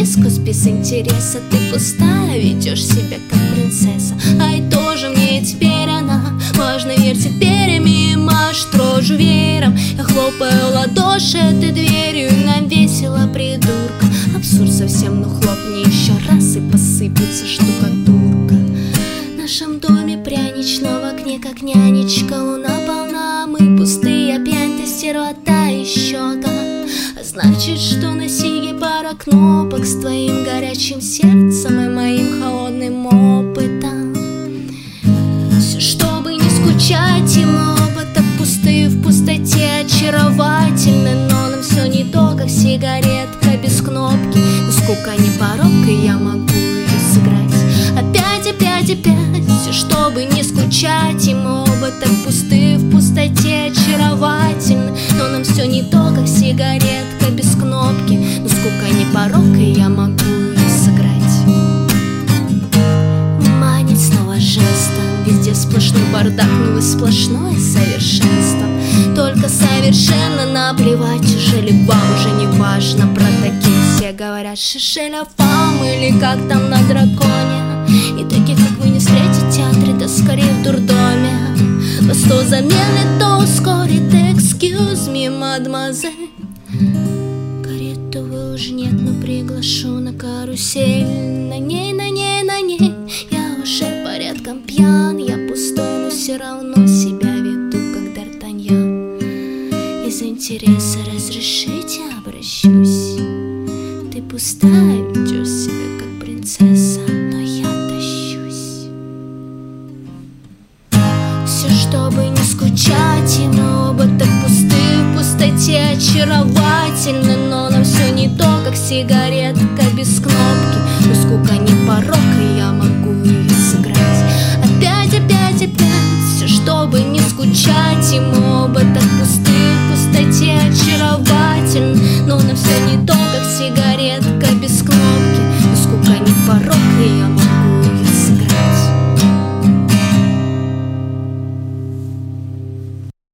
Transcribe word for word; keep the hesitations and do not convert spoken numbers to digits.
дискус без интереса. Ты пустая, ведешь себя как принцесса. Ай, тоже мне теперь она важно вертит перьями и машет рожу веером. Я хлопаю ладоши этой дверью, и нам весело, придурка. Абсурд совсем, ну хлопни еще раз, и посыпется штукатурка. В нашем доме пряничном в окне, как нянечка, луна полна, мы пустые, опять ты стерва, та еще та. А значит, что на сиге пара кнопок с твоим горячим сердцем и моим холодным опытом. Все, чтобы не скучать, и мы оба так пустые в пустоте, очаровательны, но нам все не то, как сигаретка без кнопки. Но скука не порог, и я могу ее сыграть опять, опять, опять. Все, чтобы не скучать, и мы оба так пустые в пустоте, очаровательны, но нам все не то, как сигаретка без кнопки. Но скука не порог, и я могу ее сыграть. Манит снова жестом, везде сплошной бардак, ну и сплошное совершенство. Только совершенно наплевать, ужели вам уже не важно. Про таких все говорят шишеля фам, или как там на драконе. И таких, как вы, не встретите в театре, да скорее в дурдоме. Вас то замедлит, то ускорит, excuse me, мадемуазель. Карету вы уже нет, но приглашу на карусель. На ней, на ней, на ней я уже порядком пьян. Я пустой, но все равно себя веду, как Д'Артаньян. Из интереса разрешите, обращусь. Ты пустая, ведешь себя как принцесса, но я тащусь. Все, чтобы не скучать, и мы оба так пустые в пустоте, очаровательны, но нам все не то, как сигаретка без кнопки. Но скука не порог, и я могу ее сыграть опять, опять, опять. Все, чтобы не скучать, и мы оба так пустые в пустоте, очаровательны, но нам все не то, как сигаретка без кнопки. Но скука не порог, и я могу